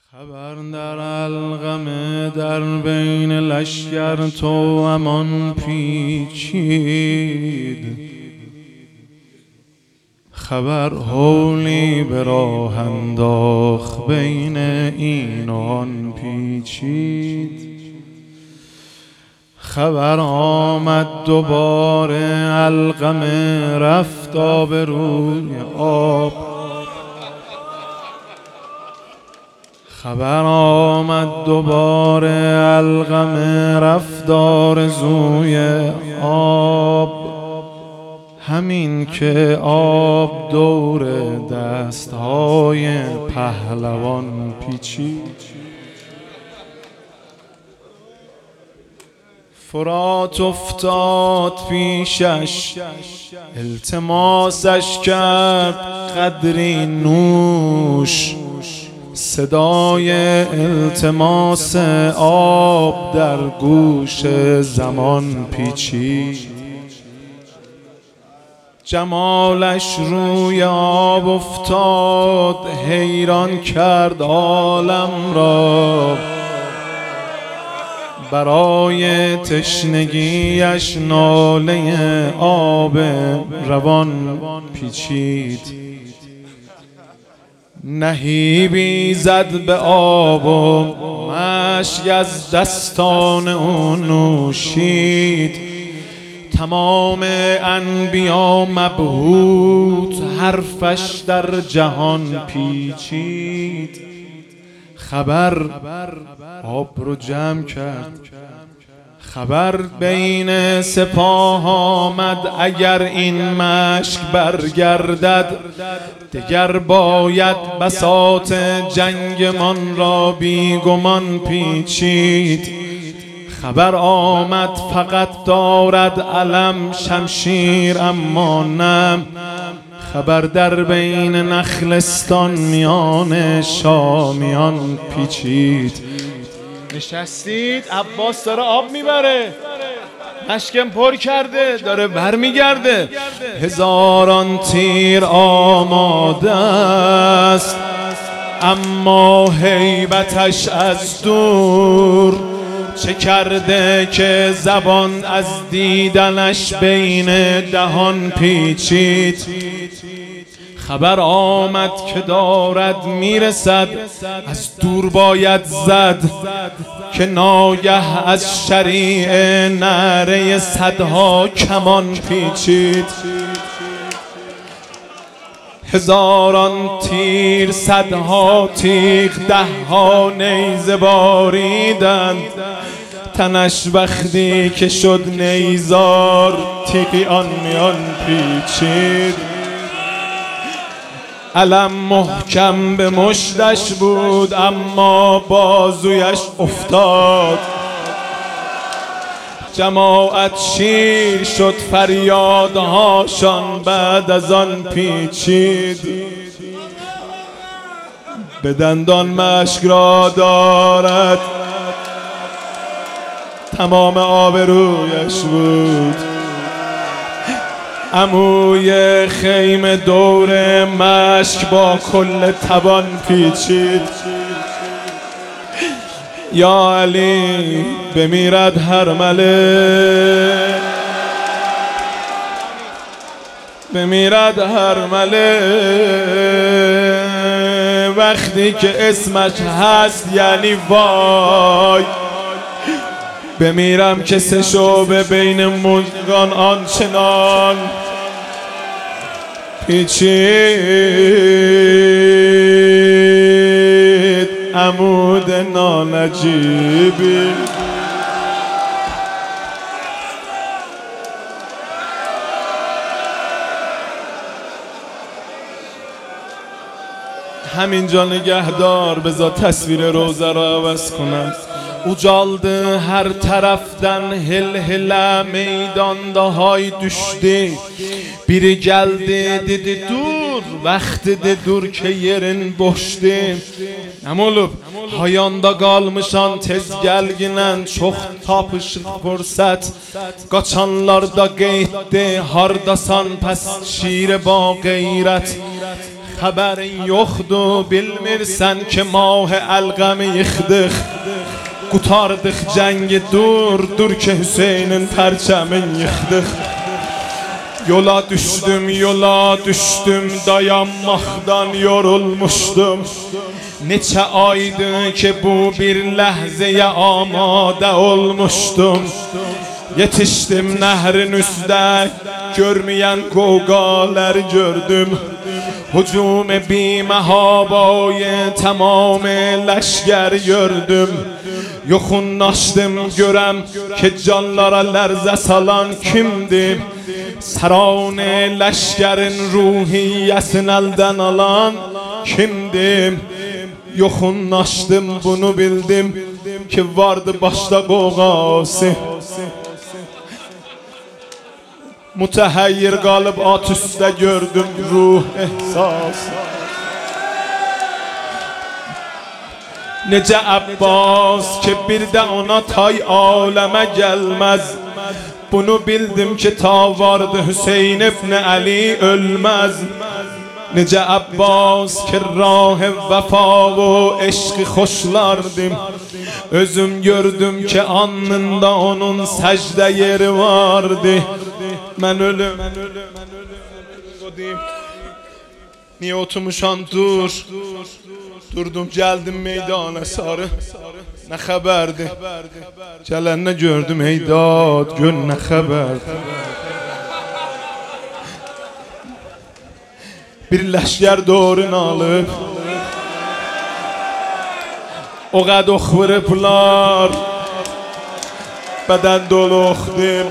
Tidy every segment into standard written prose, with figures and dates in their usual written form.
خبر در القمه در بین لشکر تو امان پیچید، خبر هولی به راه انداخت بین این و آن پیچید. خبر آمد دوباره القمه رفت آبروی آب، خبر آمد دوباره القمه رفت آرزوی آب. همین که آب دور دستهای پهلوان پیچید، فرات افتاد پیشش التماسش کرد قدری نوش، صدای التماس آب در گوش زمان پیچید. جمالش روی آب افتاد حیران کرد عالم را، برای تشنگیش ناله آب روان پیچید. نهیبی زد به آب و مشک از دستان او نوشید، تمام انبیا مبهوت حرفش در جهان پیچید. خبر آب رو جمع کرد، خبر بین سپاه آمد اگر این مشک برگردد، دگر باید بساط جنگمان را بیگمان پیچید. خبر آمد فقط دارد علم شمشیر اما نه، خبر در بین نخلستان میان شامیان پیچید. نشستید عباس داره آب میبره، مشکم پر کرده داره برمیگرده، هزاران تیر آماده است اما هیبتش از دور، چه کرده که زبان از دیدنش بین دهان پیچید. خبر آمد که دارد میرسد از دور باید زد، که ناگه از شریع نعره صدها کمان پیچید. هزاران تیر صدها تیغ دهها نیزه باریدند، تنش وقتی که شد نیزار تیغی آن میان پیچید. علم محکم به مشتش بود اما بازویش افتاد، جماعت شیر شد فریادهاشان بعد از آن پیچید. به دندان مشک را دارد تمام آبرویش بود، عموی خیمه دور مشک با کل توان پیچید. یا علی بمیرد هرمله، بمیرد هرمله، وقتی که اسمش هست یعنی وای، بمیرم که سه شعبه بین مژگان آنچنان پیچید. عمود نانجیبی همینجا نگهدار، بذار تصویر روزه را عوض کنم. ucaldı her taraftan hel meydanda hay düştü. Biri geldi dedi dur, vakti de dur ki yerin boşdu. Nəm olub? Hayanda qalmışan tez gəlginən, çox tapışıq fürsət. Qaçanlar da qeyddi, hardasan pəs şiir ba qeyrət. haber yoktu bilmirsen ki mah elgemi yıktık. Kurtardık cengi dur ki Hüseyin'in perçemin yıktık. Yola düştüm dayanmaktan yorulmuştum. Neçə aydı ki bu bir ləhzəyə amade olmuştum. Yetiştim nehrin üstə, görmeyen qoğalar gördüm. Hücum bimehabaya tamam leşker gördüm. Yoxunlaşdım görəm ki canlara lərzə salan kimdir? Saran leşkerin ruhiyyəsini əldən alan kimdir? Yoxunlaşdım bunu bildim ki vardı başda qoğası. Mütehayyir qalıb at üstə gördüm ruh ehsas. Necə Abbas ki bir də ona tay aləmə gəlməz. Bunu bildim ki ta vardı Hüseyin ibn Ali ölməz. Necə Abbas ki rah vəfa və eşqi xoşlardım. Özüm gördüm ki alnında onun səcdə yeri vardı. Mən ölüm. Niye oturmuşan dur. Durdum geldim meydana sarı. Ne haberdi? Gələnə gördüm ey dad gör ne haberdi? Bir leşker doğrun alıp o qad ox vurublar. Bədən dolu oxdim.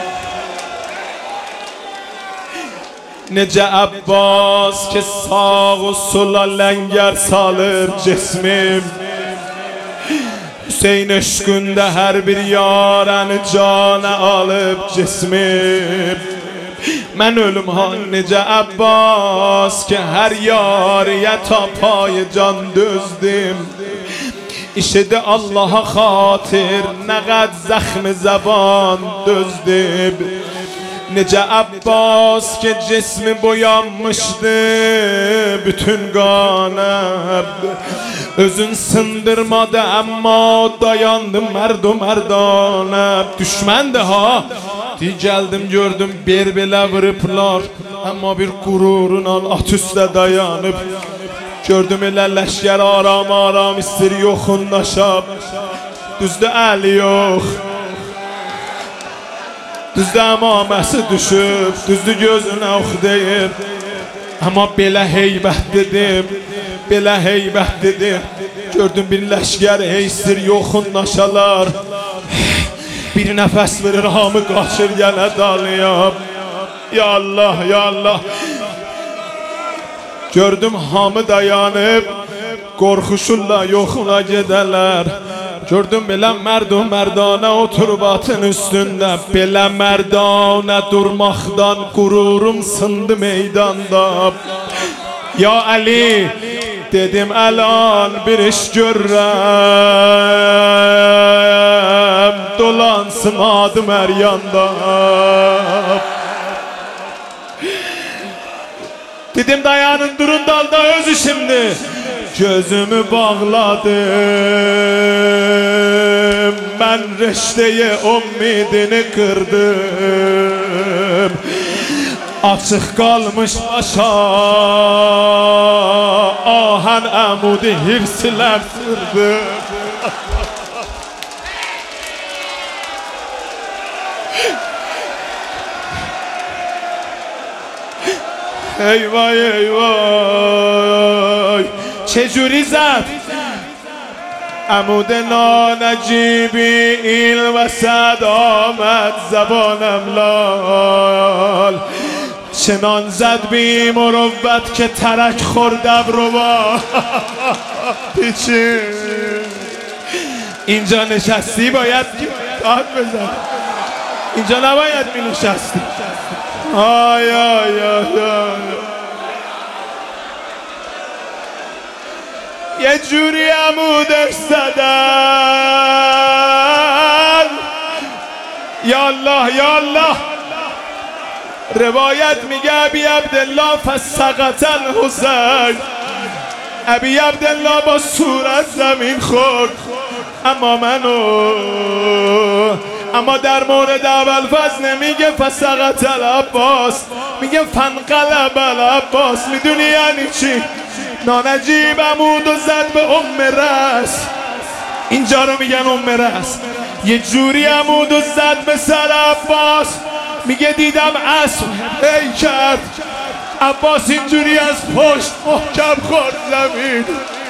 Necə Abbas ki sağ و sola ləngər salır cismim. Hüseyin eşqündə hər bir yarəni cana alıb cismim. Mən ölüm ha necə Abbas ki hər yariyə ta pay can dözdüm. İşidi Allah'a xatir nə qəd zəxmi zəban dözdüm. Necə Abbas ki cismi boyanmışdı bütün qanab. Özün sındırmadı amma dayandı merdane. Düşməndi ha. Gəldim gördüm belə vırıplar. Amma bir qururunla at üstə dayanıb. Gördüm elə leşker aram istir yoxunlaşab. Düzdü əli yox. Düzdü əmaməsi düşüb. Düzdü gözünə ox deyib. Amma belə heybət dedim. Belə heybət dedim. Gördüm bir leşker heystir yoxunlaşalar. Bir nəfəs verir hamı qaçır yenə dalıyam. Ya Allah ya Allah. Gördüm hamı dayanıb qorxuşurlar yoxuna gedələr. Gördüm belə mərdanə oturub atın üstündə. Belə mərdanə durmaqdan qururum sındı meydanda. Ya Ali dedim əlan bir iş görürəm. Dolansın adım hər yanda. Dedim dayanın durun dalda öz işimdi. Gözümü bağladım. Ben reşteye umidini kırdım. Açıq qalmış başa ahan əmudi hirslər sırdım. Eyvay eyvay چجوری زد عمود نانجیبی این وسط آمد زبانم لال چنان زد بی مروت که ترک خوردم رو با پیچی اینجا نشستی باید داد بزن اینجا نباید می نشستی آی آی آی آی یه جوری عمودش زدن یا الله یا الله روایت میگه ابی عبدالله فسقط الحسین، ابی عبدالله با صورت زمین خورد. اما در مورد ابوالفضل نمیگه فسقط العباس، میگه فانقلب العباس. میدونی یعنی چی؟ نانجیب عمود و زد به ام رس، اینجا رو میگن ام رس. یه جوری عمود و زد به سر عباس، میگه دیدم اسب هی کرد، عباس اینجوری از پشت محکم خورد زمین.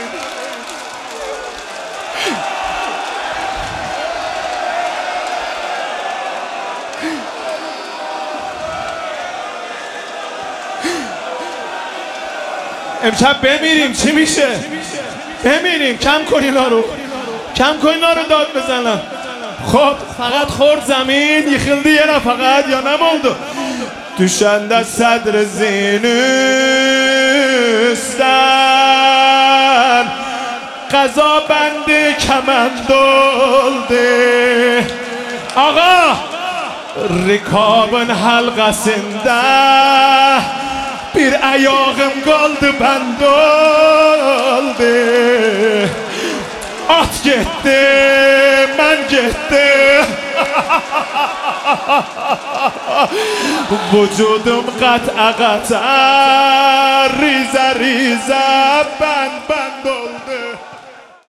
امشب بمیریم چی میشه؟ بمیریم. کم کن اینا رو، کم کن اینا رو داد بزنم. خب فقط خورد زمین یخیلدی یه فقط یا نموندو دوشند از صدر زینستن قضا بند کمند دلده. آقا رکابن halqasında bir ayağım kaldı bende oldu. At gitti, ben gittim. Vücudum qat'a qat'a riza riza band oldu.